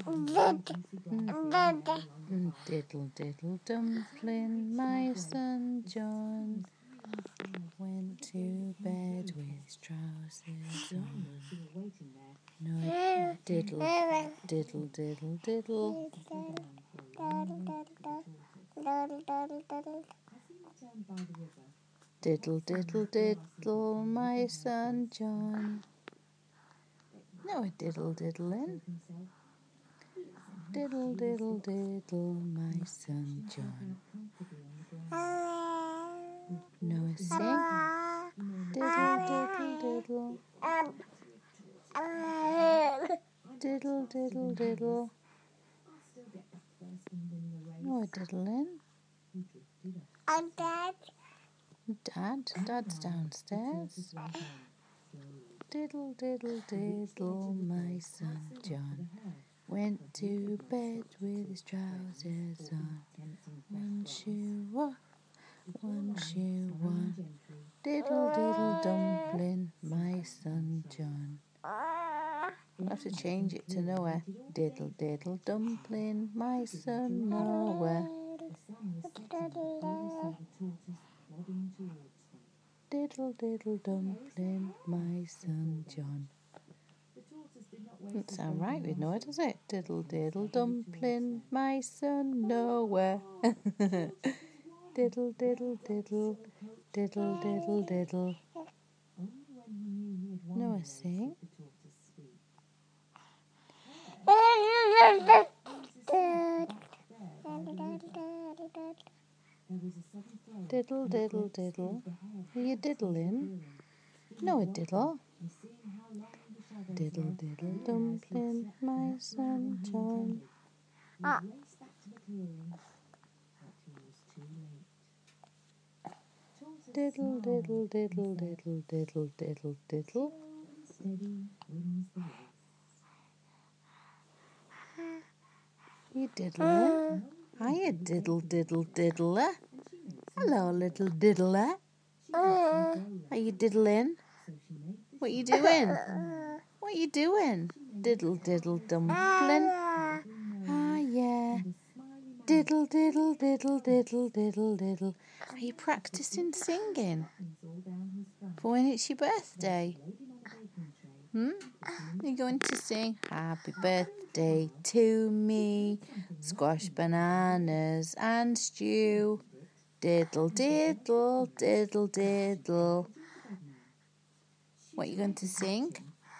Diddle diddle dumpling, my son John went to bed with his trousers on. No, diddle diddle diddle diddle. Diddle diddle diddle, my son John. No, diddle diddling. Diddle diddle diddle, my son John. No, sing. Diddle diddle diddle. Diddle diddle diddle. No, diddling. Dad's downstairs. Diddle diddle diddle, my son John went to bed with his trousers on. One shoe off, one shoe on. Diddle diddle dumpling, my son John. I'll have to change it to Noah. Diddle diddle dumpling, my son Noah. Diddle diddle dumpling, my son John. Doesn't sound right with Noah, does it? Diddle diddle dumpling, my son Noah. Diddle diddle diddle, diddle diddle diddle. Noah, sing. Diddle diddle diddle. Are you diddling? No, diddle. Diddle diddle dumpling, my son John. Diddle diddle diddle diddle diddle diddle diddle. You diddling? Hiya, diddle diddle diddler. Hello, little diddler. Are you diddling? What you doing? What you doing? Diddle diddle dumpling. Ah, yeah. Diddle diddle diddle diddle diddle diddle. Are you practicing singing for when it's your birthday? You're going to sing happy birthday to me, squash bananas and stew. Diddle diddle diddle diddle. What are you going to sing?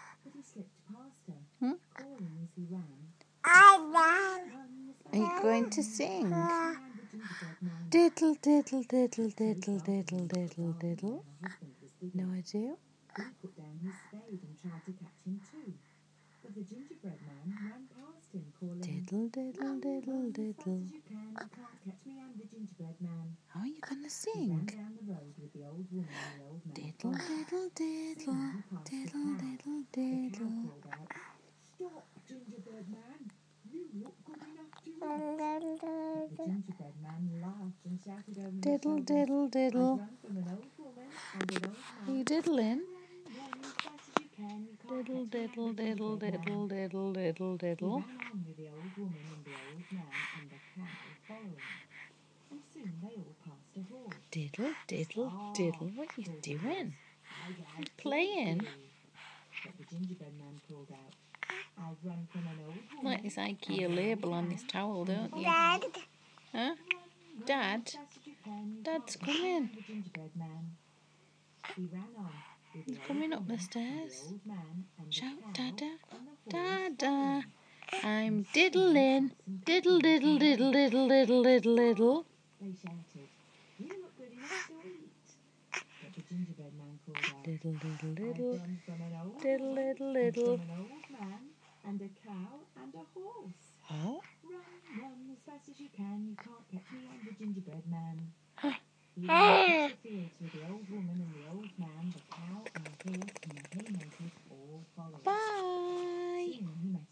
Are you going to sing? Diddle diddle diddle diddle diddle diddle diddle. No, I do. He put down his spade and tried to catch him too. But the gingerbread man ran past him, calling, Diddle diddle diddle diddle. "You can't catch me, I'm the gingerbread man." How are you going to He sing? ran down the road with the old woman and the old man. Diddle diddle diddle. Diddle diddle The cow diddle. called out, "Stop, gingerbread man! You look good enough to eat." But the gingerbread man laughed and shouted over his Diddle shoulder, diddle diddle. "I've run from an old woman and an old Are man. you diddling? Run as fast as you can. You can't Diddle catch me, I'm diddle the diddle gingerbread man." diddle diddle diddle He diddle. ran on with the old woman and the old man and the cow following. And soon they all passed a horse. Diddle diddle diddle. What are you doing? "I've Playing. But the gingerbread man called out, "I've run from an old woman." Like this IKEA label on this towel, don't you? Dad. Huh? Run Dad? as fast as you can. You Dad's can't catch me, coming. I'm the gingerbread man. He ran on with the He's old coming up the woman and stairs. the old man and the Shout, cow Dada. and the horse Dada. following. I'm diddling. Diddle diddle diddle diddle diddle diddle diddle. They shouted, "You look good enough to eat." But the gingerbread man called out, Diddle diddle "I've diddle. run from an old Diddle woman diddle and diddle. from an old man and a cow and a horse. Huh? Run as fast as you can. You can't catch me, I'm the gingerbread man." He ran across the fields with the old woman and the old